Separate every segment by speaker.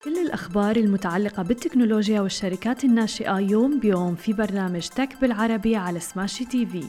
Speaker 1: كل الأخبار المتعلقة بالتكنولوجيا والشركات الناشئة يوم بيوم في برنامج تك بالعربي على سماشي تي في.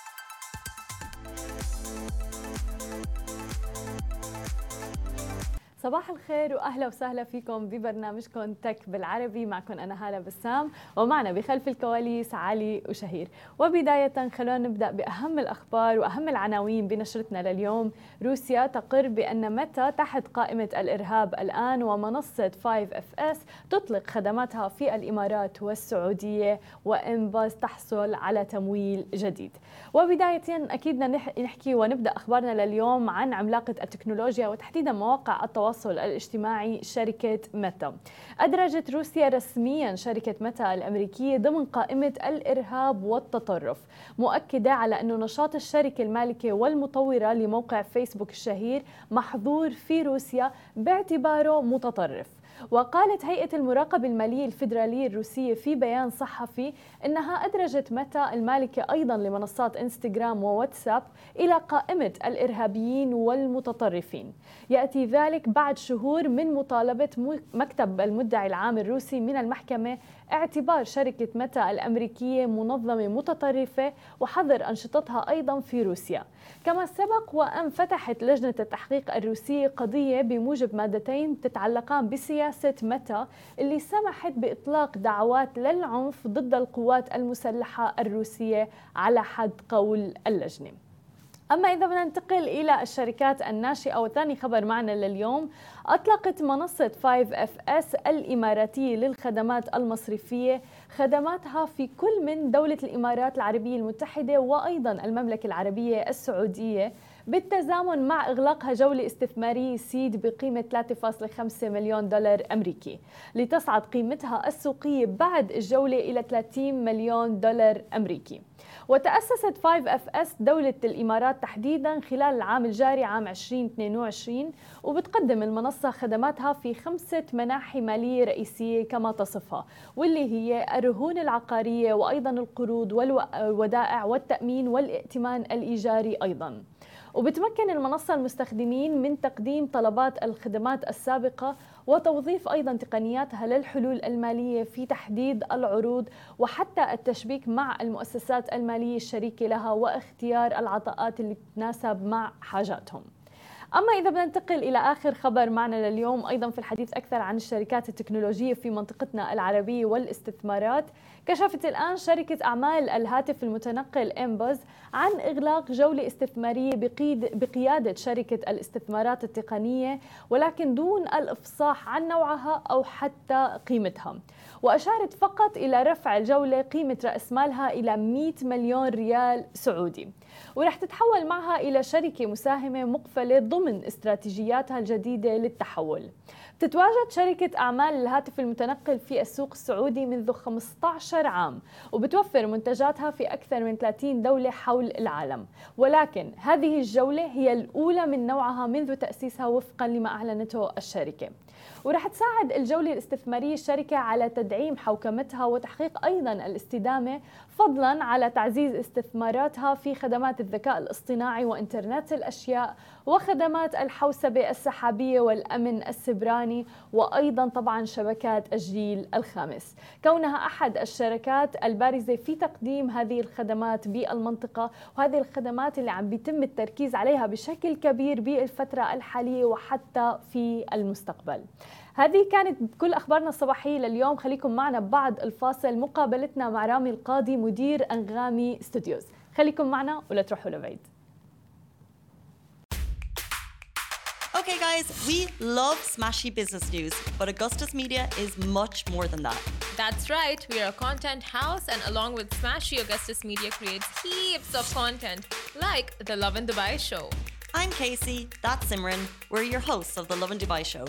Speaker 1: صباح الخير وأهلا وسهلا فيكم ببرنامجكم تك بالعربي. معكم أنا هالة بسام، ومعنا بخلف الكواليس علي وشهير. وبداية خلونا نبدأ بأهم الأخبار وأهم العناوين بنشرتنا لليوم. روسيا تقر بأن ميتا تحت قائمة الإرهاب الآن، ومنصة 5FS تطلق خدماتها في الإمارات والسعودية، وإنباز تحصل على تمويل جديد. وبداية أكيد نحكي ونبدأ أخبارنا لليوم عن عملاقة التكنولوجيا وتحديدا مواقع التواصل الاجتماعي شركة ميتا. أدرجت روسيا رسميا شركة ميتا الأمريكية ضمن قائمة الإرهاب والتطرف، مؤكدة على أن نشاط الشركة المالكة والمطورة لموقع فيسبوك الشهير محظور في روسيا باعتباره متطرف. وقالت هيئة المراقبة المالية الفيدرالية الروسية في بيان صحفي أنها أدرجت ميتا المالكة أيضا لمنصات إنستغرام وواتساب إلى قائمة الإرهابيين والمتطرفين. يأتي ذلك بعد شهور من مطالبة مكتب المدعي العام الروسي من المحكمة اعتبار شركة ميتا الأمريكية منظمة متطرفة وحظر أنشطتها أيضا في روسيا. كما سبق وأن فتحت لجنة التحقيق الروسية قضية بموجب مادتين تتعلقان بسياسة ميتا اللي سمحت بإطلاق دعوات للعنف ضد القوات المسلحة الروسية على حد قول اللجنة. أما إذا بدنا ننتقل إلى الشركات الناشئة، وثاني خبر معنا لليوم، أطلقت منصة 5FS الإماراتية للخدمات المصرفية خدماتها في كل من دولة الإمارات العربية المتحدة وأيضا المملكة العربية السعودية، بالتزامن مع إغلاقها جولة استثمارية سيد بقيمة 3.5 مليون دولار أمريكي، لتصعد قيمتها السوقية بعد الجولة إلى 30 مليون دولار أمريكي. وتأسست 5FS دولة الإمارات تحديدا خلال العام الجاري عام 2022، وبتقدم المنصة خدماتها في 5 مناحي مالية رئيسية كما تصفها، واللي هي الرهون العقارية وأيضا القروض والودائع والتأمين والائتمان الإيجاري أيضا. وبتمكن المنصة المستخدمين من تقديم طلبات الخدمات السابقة وتوظيف أيضا تقنياتها للحلول المالية في تحديد العروض وحتى التشبيك مع المؤسسات المالية الشريكة لها واختيار العطاءات اللي تتناسب مع حاجاتهم. أما إذا بدنا ننتقل إلى آخر خبر معنا لليوم، أيضا في الحديث أكثر عن الشركات التكنولوجية في منطقتنا العربية والاستثمارات، كشفت الآن شركة أعمال الهاتف المتنقل إنباز عن إغلاق جولة استثمارية بقيادة شركة الاستثمارات التقنية، ولكن دون الإفصاح عن نوعها أو حتى قيمتها. وأشارت فقط إلى رفع الجولة قيمة رأس مالها إلى 100 مليون ريال سعودي، ورح تتحول معها إلى شركة مساهمة مقفلة ضمن استراتيجياتها الجديدة للتحول. تتواجد شركة أعمال الهاتف المتنقل في السوق السعودي منذ 15 عام، وبتوفر منتجاتها في أكثر من 30 دولة حول العالم، ولكن هذه الجولة هي الأولى من نوعها منذ تأسيسها وفقا لما أعلنته الشركة. ورح تساعد الجولة الاستثمارية الشركة على تدعيم حوكمتها وتحقيق أيضا الاستدامة، فضلا على تعزيز استثماراتها في خدمات الذكاء الاصطناعي وإنترنت الأشياء وخدمات الحوسبة السحابية والأمن السبراني، وأيضا طبعا شبكات الجيل الخامس، كونها أحد الشركات البارزة في تقديم هذه الخدمات بالمنطقة، وهذه الخدمات اللي عم بيتم التركيز عليها بشكل كبير بالفترة الحالية وحتى في المستقبل. هذه كانت كل أخبارنا الصباحية لليوم. خليكم معنا بعد الفاصل مقابلتنا مع رامي القاضي مدير أنغامي ستوديوز. خليكم معنا ولا تروحوا لبعيد.
Speaker 2: Okay guys, we love smashy business news, but Augustus Media is much more than that.
Speaker 3: That's right, we are a content house, and along with Smashy, Augustus Media creates heaps of content, like the Lovin Dubai Show.
Speaker 2: I'm Casey, that's Simran, we're your hosts of the Lovin Dubai Show.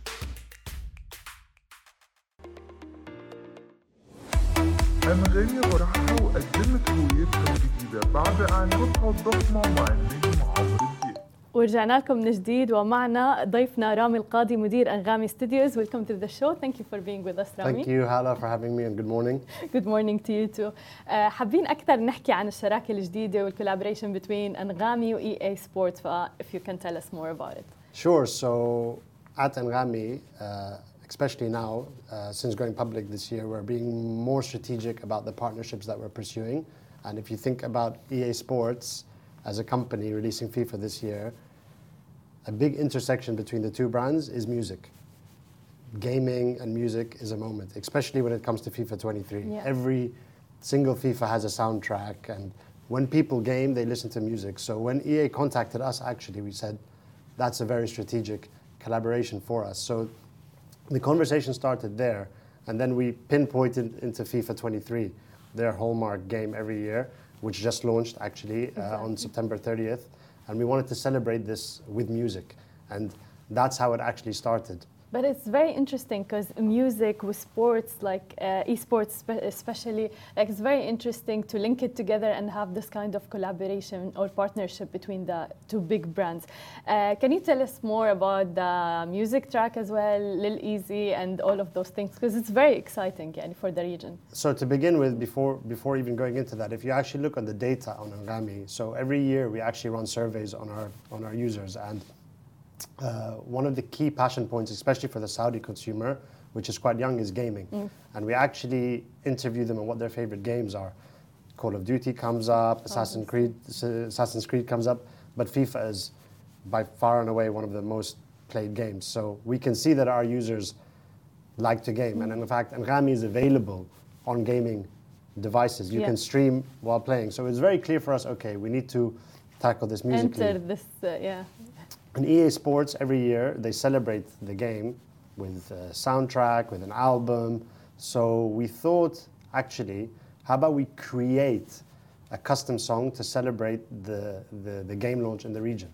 Speaker 4: أنغامي فرحها وقدمت هويتها الجديدة بعد إعلاناتها الضخمة مع النجم عمرو دياب.
Speaker 1: ورجعنا لكم من جديد ومعنا ضيفنا رامي القاضي مدير أنغامي ستوديوز. Welcome to the show. Thank you for being with us, Rami.
Speaker 5: Thank you, Hala, for having me, and good morning.
Speaker 1: Good morning to you too. حابين أكثر نحكي عن الشراكة الجديدة والcollaboration between أنغامي و EA Sports. If you can tell us more about it.
Speaker 5: Sure. So at Anghami, especially now, since going public this year, we're being more strategic about the partnerships that we're pursuing. And if you think about EA Sports as a company releasing FIFA this year, a big intersection between the two brands is music. Gaming and music is a moment, especially when it comes to FIFA 23.
Speaker 1: Yeah.
Speaker 5: Every single FIFA has a soundtrack, and when people game, they listen to music. So when EA contacted us, actually, we said, that's a very strategic collaboration for us. So the conversation started there, and then we pinpointed into FIFA 23, their hallmark game every year, which just launched actually on September 30th. And we wanted to celebrate this with music. And that's how it actually started.
Speaker 1: But it's very interesting because music with sports, like esports especially, like it's very interesting to link it together and have this kind of collaboration or partnership between the two big brands. Can you tell us more about the music track as well, Lil Easy and all of those things? Because it's very exciting for the region.
Speaker 5: So to begin with, before even going into that, if you actually look on the data on Anghami, so every year we actually run surveys on our users, and one of the key passion points, especially for the Saudi consumer, which is quite young, is gaming. And we actually interview them on what their favorite games are. Call of Duty comes up, Assassin's Creed comes up, but FIFA is by far and away one of the most played games. So we can see that our users like to game. And in fact, Anghami is available on gaming devices. You can stream while playing. So it's very clear for us, okay, we need to tackle this musically.
Speaker 1: Enter this,
Speaker 5: In EA Sports, every year, they celebrate the game with a soundtrack, with an album. So we thought, actually, how about we create a custom song to celebrate the game launch in the region?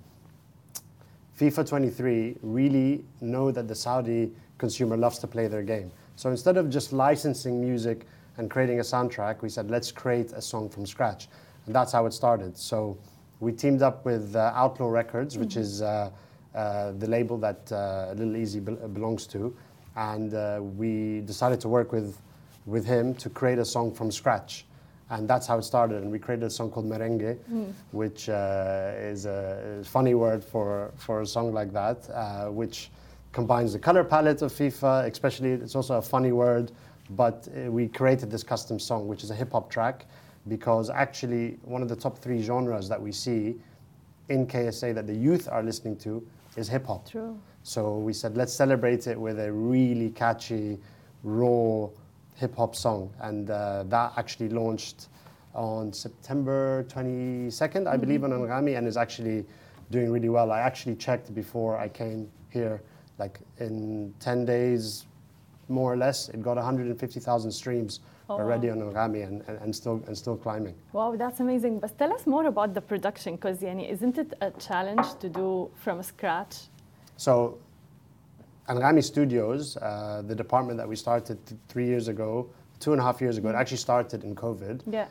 Speaker 5: FIFA 23 really know that the Saudi consumer loves to play their game. So instead of just licensing music and creating a soundtrack, we said, let's create a song from scratch. And that's how it started. So we teamed up with Outlaw Records, which is the label that Lil Easy belongs to. And we decided to work with him to create a song from scratch. And that's how it started. And we created a song called Merengue, which is a funny word for a song like that, which combines the color palette of FIFA, especially, it's also a funny word, but we created this custom song, which is a hip hop track, because actually one of the top 3 genres that we see in KSA that the youth are listening to is hip hop.
Speaker 1: True.
Speaker 5: So we said, let's celebrate it with a really catchy, raw hip hop song. And that actually launched on September 22nd, I believe, on Anghami, and is actually doing really well. I actually checked before I came here, like in 10 days, more or less, it got 150,000 streams already on Anghami and still climbing.
Speaker 1: Wow, that's amazing. But tell us more about the production, because isn't it a challenge to do from scratch? So
Speaker 5: Anghami Studios, the department that we started 3 years ago, 2.5 years ago, it actually started in COVID.
Speaker 1: Yeah.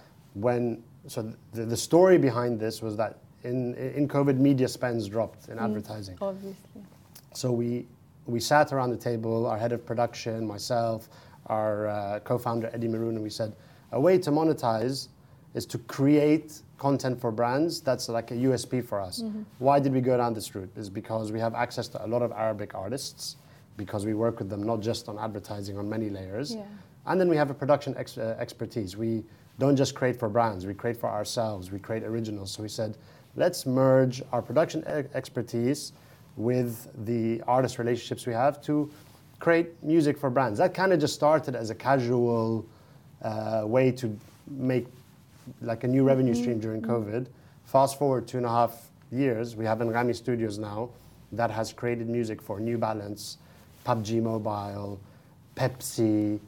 Speaker 5: So the story behind this was that in COVID, media spends dropped in advertising.
Speaker 1: Obviously.
Speaker 5: So we sat around the table, our head of production, myself, our co-founder Eddie Maroon, and we said, a way to monetize is to create content for brands that's like a USP for us. Why did we go down this route? Is because we have access to a lot of Arabic artists, because we work with them not just on advertising, on many layers.
Speaker 1: Yeah.
Speaker 5: And then we have a production expertise. We don't just create for brands, we create for ourselves, we create originals. So we said, let's merge our production expertise with the artist relationships we have to create music for brands. That kind of just started as a casual way to make like a new revenue stream during COVID. Fast forward 2.5 years, we have Anghami Studios now that has created music for New Balance, PUBG Mobile, Pepsi,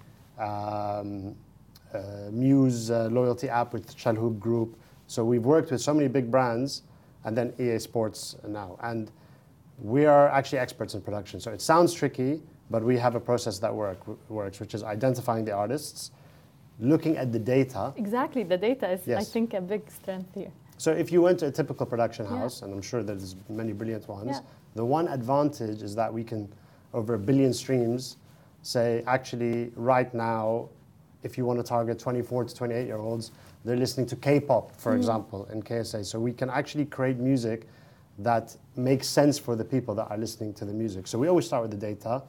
Speaker 5: Muse loyalty app with Chalhoub Group. So we've worked with so many big brands, and then EA Sports now. And we are actually experts in production. So it sounds tricky, but we have a process that works, which is identifying the artists, looking at the data.
Speaker 1: Exactly, the data is,
Speaker 5: Yes.
Speaker 1: I think, a big strength here.
Speaker 5: So if you went to a typical production house, and I'm sure there's many brilliant ones, the one advantage is that we can, over 1 billion streams, say, actually, right now, if you want to target 24 to 28-year-olds, they're listening to K-pop, for example, in KSA. So we can actually create music that makes sense for the people that are listening to the music. So we always start with the data.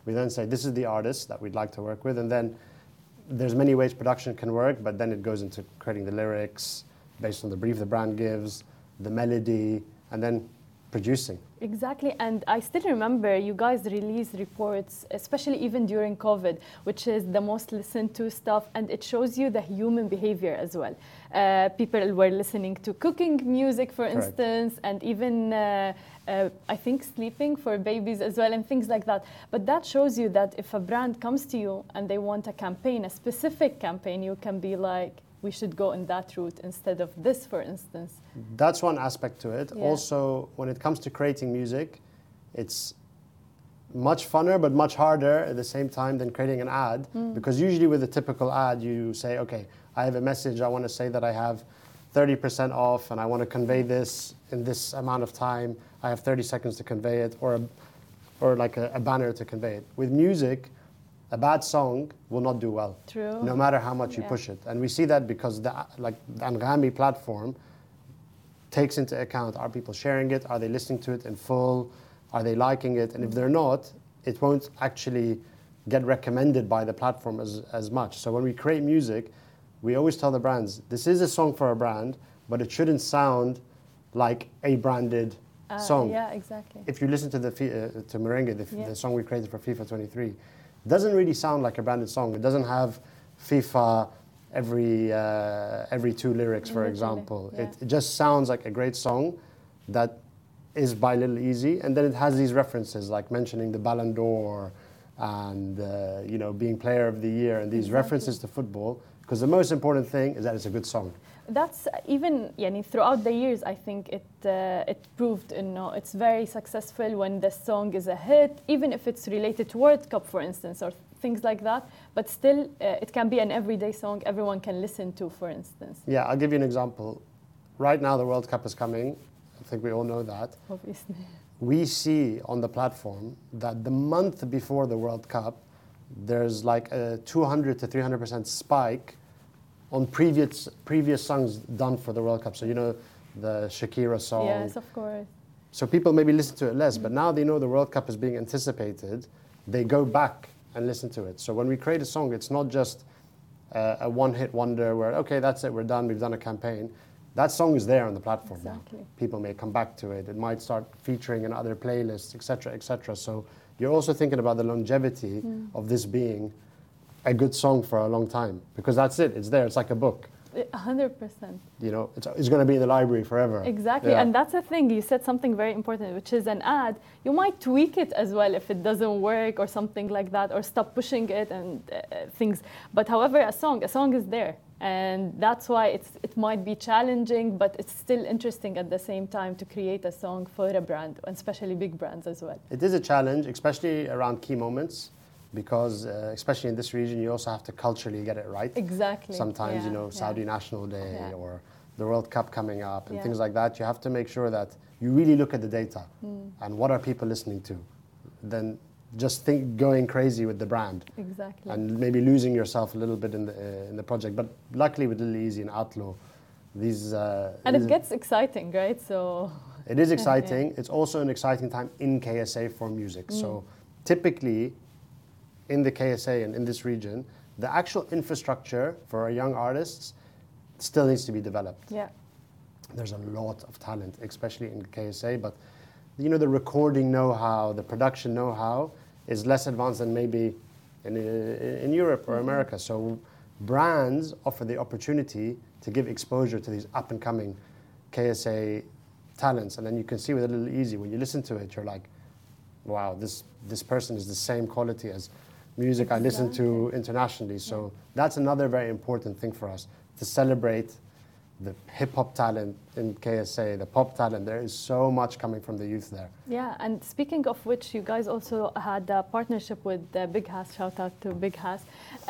Speaker 5: We then say, this is the artist that we'd like to work with. And then there's many ways production can work, but then it goes into creating the lyrics based on the brief the brand gives, the melody, and then producing.
Speaker 1: Exactly, and I still remember you guys released reports, especially even during COVID, which is the most listened to stuff, and it shows you the human behavior as well. People were listening to cooking music, for
Speaker 5: Correct.
Speaker 1: instance, and even I think sleeping for babies as well, and things like that. But that shows you that if a brand comes to you and they want a campaign, a specific campaign, you can be like, we should go in that route instead of this, for instance.
Speaker 5: That's one aspect to it.
Speaker 1: Yeah.
Speaker 5: Also, when it comes to creating music, it's much funner but much harder at the same time than creating an ad. Because usually with a typical ad, you say, okay, I have a message, I want to say that I have 30% off and I want to convey this in this amount of time. I have 30 seconds to convey it, or like a banner to convey it. With music, a bad song will not do well.
Speaker 1: True.
Speaker 5: No matter how much you
Speaker 1: Yeah.
Speaker 5: push it. And we see that because the Anghami platform takes into account, are people sharing it? Are they listening to it in full? Are they liking it? And if they're not, it won't actually get recommended by the platform as much. So when we create music, we always tell the brands, this is a song for a brand, but it shouldn't sound like a branded song.
Speaker 1: Yeah, exactly.
Speaker 5: If you listen to to Merengue,
Speaker 1: Yeah.
Speaker 5: the song we created for FIFA 23, it doesn't really sound like a branded song. It doesn't have FIFA every two lyrics, for
Speaker 1: Literally,
Speaker 5: example.
Speaker 1: yeah.
Speaker 5: It just sounds like a great song that is by Lil Easy, and then it has these references like mentioning the Ballon d'Or and being Player of the Year and these
Speaker 1: Exactly.
Speaker 5: references to football. Because the most important thing is that it's a good song.
Speaker 1: That's even throughout the years. I think it proved, it's very successful when the song is a hit, even if it's related to World Cup, for instance, or things like that. But still, it can be an everyday song everyone can listen to, for instance.
Speaker 5: Yeah, I'll give you an example. Right now, the World Cup is coming. I think we all know that.
Speaker 1: Obviously.
Speaker 5: We see on the platform that the month before the World Cup, there's like a 200 to 300% spike on previous songs done for the World Cup. So the Shakira song.
Speaker 1: Yes, of course.
Speaker 5: So people maybe listen to it less, but now they know the World Cup is being anticipated. They go back and listen to it. So when we create a song, it's not just a one-hit wonder where, okay, that's it, we're done, we've done a campaign. That song is there on the platform
Speaker 1: Exactly.
Speaker 5: now. People may come back to it. It might start featuring in other playlists, etc., etc. So you're also thinking about the longevity of this being a good song for a long time, because that's it. It's there. It's like a book.
Speaker 1: 100%.
Speaker 5: It's going to be in the library forever.
Speaker 1: Exactly,
Speaker 5: Yeah.
Speaker 1: and that's the thing. You said something very important, which is an ad. You might tweak it as well if it doesn't work or something like that, or stop pushing it and things. But however, a song is there, and that's why it might be challenging, but it's still interesting at the same time to create a song for a brand, and especially big brands as well.
Speaker 5: It is a challenge, especially around key moments, because especially in this region, you also have to culturally get it right.
Speaker 1: Exactly.
Speaker 5: Sometimes,
Speaker 1: Yeah,
Speaker 5: Saudi
Speaker 1: yeah.
Speaker 5: National Day
Speaker 1: Yeah.
Speaker 5: or the World Cup coming up and
Speaker 1: Yeah.
Speaker 5: things like that. You have to make sure that you really look at the data and what are people listening to. Then just think going crazy with the brand
Speaker 1: Exactly.
Speaker 5: and maybe losing yourself a little bit in the project. But luckily with Lil Easy and Atlo, these...
Speaker 1: and it gets exciting, right? So
Speaker 5: It is exciting. It's also an exciting time in KSA for music. So typically, in the KSA and in this region, the actual infrastructure for our young artists still needs to be developed.
Speaker 1: yeah,
Speaker 5: There's a lot of talent, especially in KSA, but the recording know-how, the production know-how is less advanced than maybe in Europe or America. So brands offer the opportunity to give exposure to these up-and-coming KSA talents. And then you can see with a Lil Easy, when you listen to it, you're like, wow, this person is the same quality as music I listen to internationally. So that's another very important thing for us, to celebrate the hip-hop talent in KSA, the pop talent. There is so much coming from the youth there.
Speaker 1: yeah. And speaking of which, you guys also had a partnership with Big Hass. Shout out to Big Hass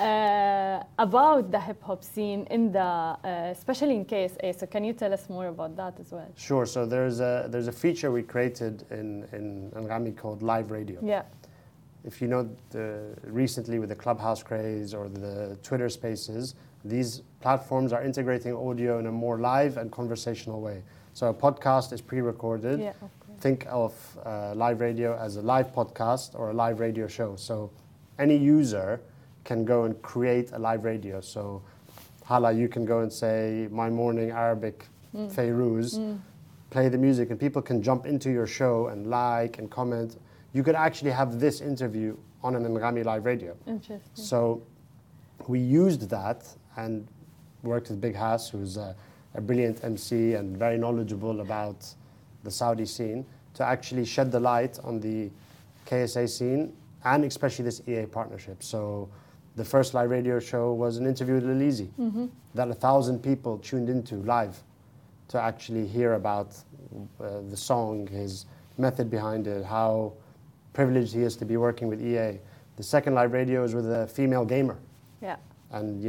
Speaker 1: about the hip hop scene in especially in KSA. So can you tell us more about that as well?
Speaker 5: Sure. So there's a feature we created in Anghami called Live Radio.
Speaker 1: Yeah,
Speaker 5: If you know, recently with the Clubhouse craze or the Twitter Spaces, these platforms are integrating audio in a more live and conversational way. So a podcast is pre-recorded.
Speaker 1: yeah, of course.
Speaker 5: think of live radio as a live podcast or a live radio show. So any user can go and create a live radio. So Hala, you can go and say, my morning Arabic Fayrouz, play the music, and people can jump into your show and like and comment. You could actually have this interview on an Anghami live radio.
Speaker 1: Interesting.
Speaker 5: So we used that and worked with Big Hass, who's a brilliant MC and very knowledgeable about the Saudi scene, to actually shed the light on the KSA scene and especially this EA partnership. So the first live radio show was an interview with Lil Easy that 1,000 people tuned into live to actually hear about the song, his method behind it, how privileged he is to be working with EA. The second live radio is with a female gamer.
Speaker 1: Yeah.
Speaker 5: And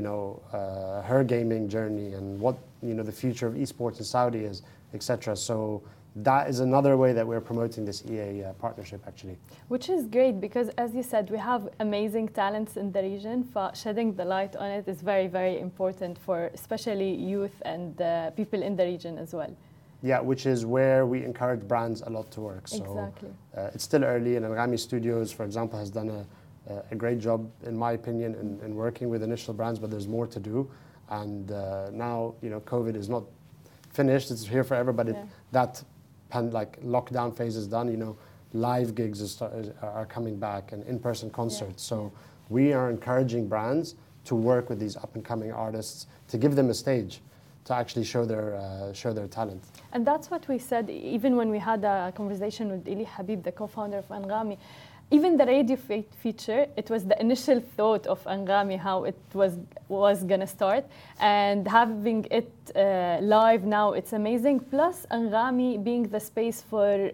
Speaker 5: her gaming journey and what the future of esports in Saudi is, etc. So that is another way that we're promoting this EA partnership, actually.
Speaker 1: Which is great because, as you said, we have amazing talents in the region. Shedding the light on it is very, very important for especially youth and people in the region as well.
Speaker 5: Yeah, which is where we encourage brands a lot to work. So,
Speaker 1: exactly.
Speaker 5: It's still early, and Anghami Studios, for example, has done a great job, in my opinion, in working with initial brands, but there's more to do. And now, COVID is not finished; it's here forever. But that lockdown phase is done. Live gigs are coming back and in-person concerts. So we are encouraging brands to work with these up-and-coming artists to give them a stage to actually show their talent.
Speaker 1: And that's what we said even when we had a conversation with Eli Habib, the co-founder of Anghami. Even the radio feature, it was the initial thought of Anghami, how it was going to start. And having it live now, it's amazing. Plus, Anghami being the space for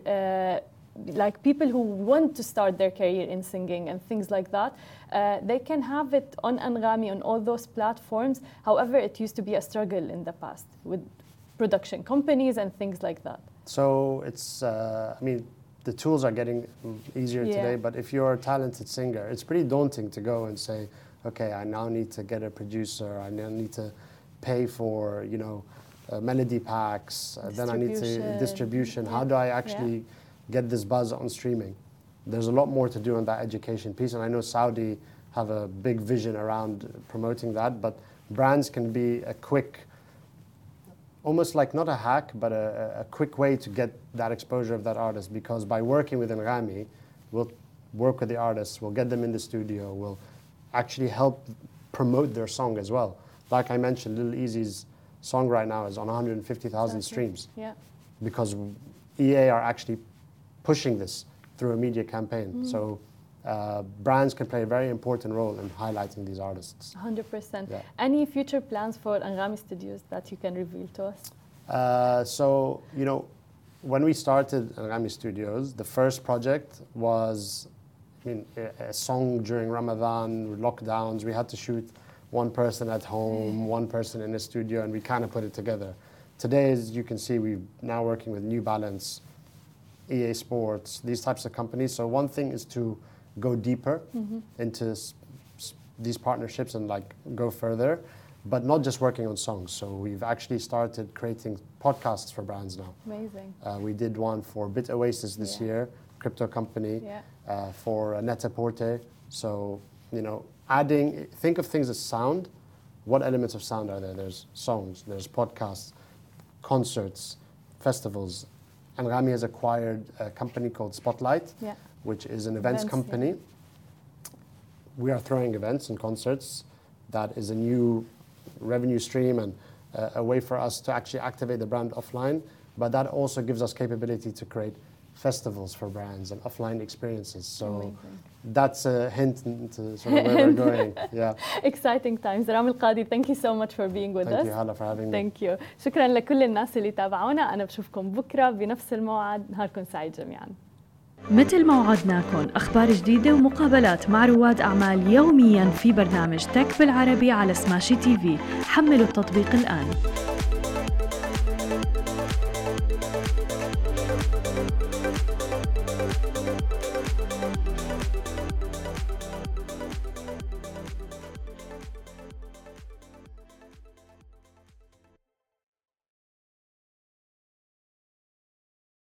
Speaker 1: people who want to start their career in singing and things like that, they can have it on Anghami, on all those platforms. However, it used to be a struggle in the past with production companies and things like that.
Speaker 5: So it's, the tools are getting easier today, but if you're a talented singer, it's pretty daunting to go and say, okay, I now need to get a producer, I now need to pay for, melody packs, then I need to distribution. How do I actually get this buzz on streaming? There's a lot more to do on that education piece, and I know Saudi have a big vision around promoting that, but brands can be a quick, almost like not a hack, but a quick way to get that exposure of that artist, because by working with Anghami, we'll work with the artists, we'll get them in the studio, we'll actually help promote their song as well. Like I mentioned, Lil Easy's song right now is on 150,000 streams. Yeah. Because EA are actually pushing this through a media campaign. So brands can play a very important role in highlighting these artists.
Speaker 1: 100%. Yeah. Any future plans for Anghami Studios that you can reveal to us?
Speaker 5: When we started Anghami Studios, the first project was a song during Ramadan, lockdowns. We had to shoot one person at home, one person in the studio, and we kind of put it together. Today, as you can see, we're now working with New Balance, EA Sports, these types of companies. So one thing is to go deeper into these partnerships and go further, but not just working on songs. So we've actually started creating podcasts for brands now.
Speaker 1: Amazing.
Speaker 5: We did one for Bit Oasis this year, crypto company, for Net-a-Porter. So, think of things as sound. What elements of sound are there? There's songs, there's podcasts, concerts, festivals. Anghami has acquired a company called Spotlight, which is an events company. We are throwing events and concerts. That is a new revenue stream and a way for us to actually activate the brand offline. But that also gives us capability to create festivals for brands and offline experiences. So that's a hint into sort of where we're going. Yeah.
Speaker 1: Exciting times. Rami Al-Qadi, thank you so much for being with us.
Speaker 5: Thank you, Hala, for having me.
Speaker 1: Thank you. شكرا لكل الناس اللي تابعونا. أنا بشوفكم بكرة بنفس الموعد. نهاركم سعيد جميعا. مثل ما وعدناكم أخبار جديدة ومقابلات مع رواد أعمال يومياً في برنامج تك بالعربي على سماشي تي في. حملوا التطبيق الآن.